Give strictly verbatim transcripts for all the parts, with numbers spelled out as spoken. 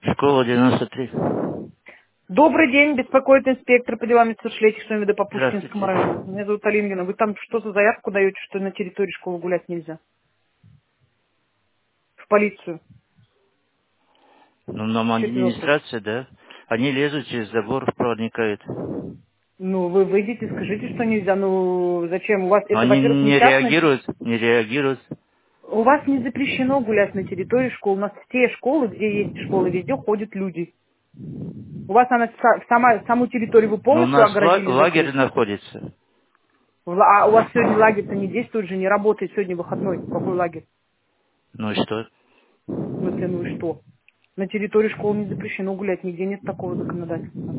Школа девяносто три. Добрый день, беспокоит инспектор по делам несовершеннолетних члена МВД по Пушкинскому Здравствуйте. району. Меня зовут Алингина. Вы там что за заявку даете, что на территории школы гулять нельзя? В полицию. Ну, нам Четвертый. администрация, да? Они лезут через забор, проникают. Ну, вы выйдите, скажите, что нельзя. Ну, зачем? У вас Но это, они во-первых, не не частный. реагируют, не реагируют. У вас не запрещено гулять на территории школ. У нас все школы, где есть школы, везде ходят люди. У вас она са- сама, саму территорию вы Но у полностью нас ла- оградили, лагерь закрыли. находится. В- А у вас сегодня лагерь-то не действует же, не работает. Сегодня выходной. Какой лагерь? Ну и что? В смысле, ну и что? На территории школы не запрещено гулять, нигде нет такого законодательства.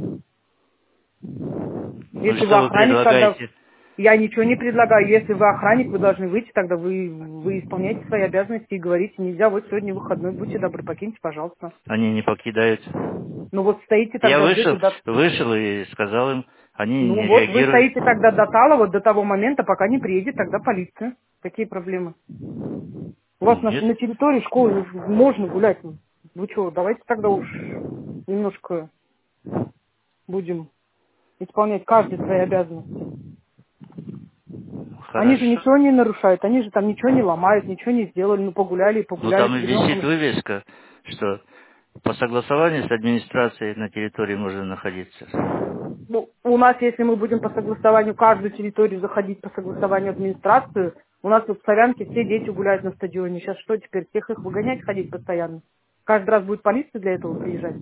Ну и Если вы что вы охранник, тогда предлагаете? я ничего не предлагаю. Если вы охранник, вы должны выйти, тогда вы, вы исполняете свои обязанности и говорите, нельзя, вот сегодня выходной, будьте добры, покиньте, пожалуйста. Они не покидают. Ну вот стоите Я тогда, ждете вышел, до... вышел и сказал им, они Ну не вот, вы реагируют. стоите тогда до Талова, до того момента, пока не приедет тогда полиция. Какие проблемы? У вас на, Нет. на территории школы можно гулять. Вы что, давайте тогда уж немножко будем исполнять каждый свои обязанности. Они же Хорошо. ничего не нарушают, они же там ничего не ломают, ничего не сделали, ну погуляли и Ну погуляли там с и висит ребенком. вывеска, что по согласованию с администрацией на территории можно находиться. Ну, у нас, если мы будем по согласованию каждую территорию заходить по согласованию администрации, у нас тут в Славянке все дети гуляют на стадионе. Сейчас что теперь, всех их выгонять ходить постоянно? Каждый раз будет полиция для этого приезжать.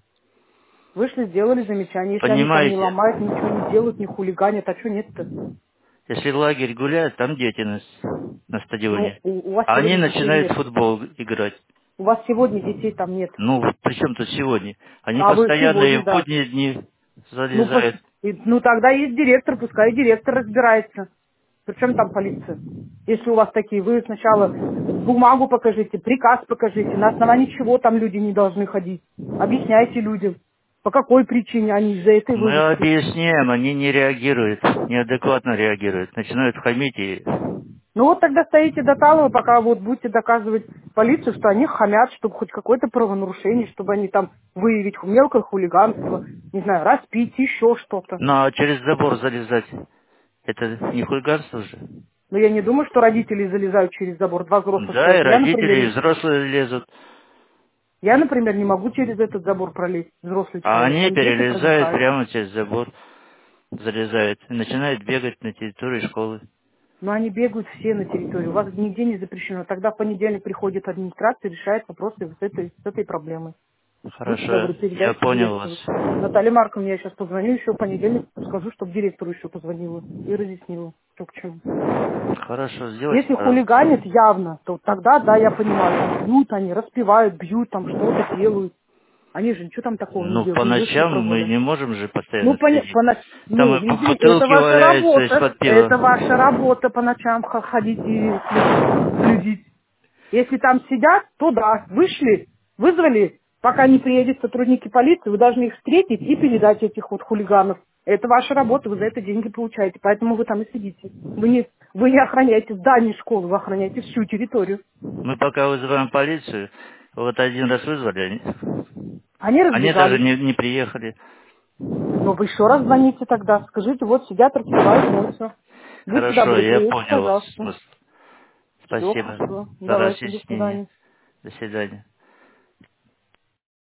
Вышли, сделали замечание. Если они там не Понимаете, ломают, ничего не делают, не хулиганят, а что нет-то? если лагерь гуляет, там дети на, с- на Ну, стадионе. у, у вас А они сегодня детей начинают в нет. футбол играть. У вас сегодня детей там нет. Ну, при чем тут сегодня? Они А вы постоянно и сегодня, в да. будние дни Ну, пос- залезают. и- ну тогда есть директор, пускай директор разбирается. Причем там полиция? Если у вас такие, вы сначала бумагу покажите, приказ покажите, на основании чего там люди не должны ходить. Объясняйте людям, по какой причине они из-за этой Мы вывески. объясняем, они не реагируют, неадекватно реагируют. Начинают хамить и... Ну вот тогда стоите до талого, пока вот будете доказывать полицию, что они хамят, чтобы хоть какое-то правонарушение, чтобы они там выявить мелкое хулиганство, не знаю, распить, еще что-то. Ну, а через забор залезать, это не хулиганство же? Но я не думаю, что родители залезают через забор, два взрослых Да, и человека. Я, например, родители, и не, взрослые лезут. я, например, не могу через этот забор пролезть, взрослый А человек. они Вон дети перелезают проникают. прямо через забор, залезают и начинают бегать на территории школы. Но они бегают все на территории. У вас нигде не запрещено. Тогда в понедельник приходит администрация и решает вопросы с этой, с этой проблемой. Будьте Хорошо, добры, я передайте понял директору. вас. Наталья Марковна, я сейчас позвоню еще в понедельник, скажу, чтобы директору еще позвонила и разъяснила, что к чему. Хорошо, сделайте, Если пожалуйста. хулиганят явно, то тогда, да, я понимаю, там бьют они, распевают, бьют, там что-то делают. Они же ничего там такого не Ну, делают, по ну вышли ночам мы прогуляли. не можем же Ну, постоянно поня- следить. пона- Там ну, и бу- извините, это бутылки ваша валяются работа, из-под пива. это ваша работа по ночам х- ходить и след- следить. Если там сидят, то да, вышли, вызвали, пока не приедут сотрудники полиции, вы должны их встретить и передать этих вот хулиганов. Это ваша работа, вы за это деньги получаете, поэтому вы там и сидите. Вы не, вы не охраняете здание школы, вы охраняете всю территорию. Мы пока вызываем полицию, вот один раз вызвали, они, Они они даже разбежались. не, не приехали. Но вы еще раз звоните тогда, скажите, вот сидят, распивают, моются. Будьте Хорошо, добры, я приедьте, понял вас. пожалуйста. Все, Спасибо хорошо. за Давайте, до разъяснение. свидания. До свидания.